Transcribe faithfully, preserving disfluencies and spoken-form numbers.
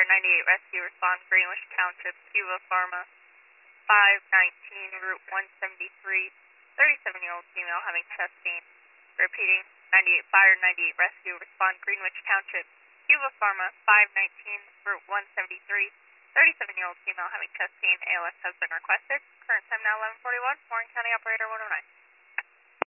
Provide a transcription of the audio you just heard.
Fire ninety-eight Rescue, respond Greenwich Township, Cuba Pharma, five nineteen, Route one seventy-three, thirty-seven-year-old female having chest pain. Repeating, ninety-eight Fire ninety-eight Rescue, respond Greenwich Township, Cuba Pharma, five nineteen, Route one seventy-three, thirty-seven-year-old female having chest pain. A L S has been requested. Current time now eleven forty-one, Warren County Operator one oh nine.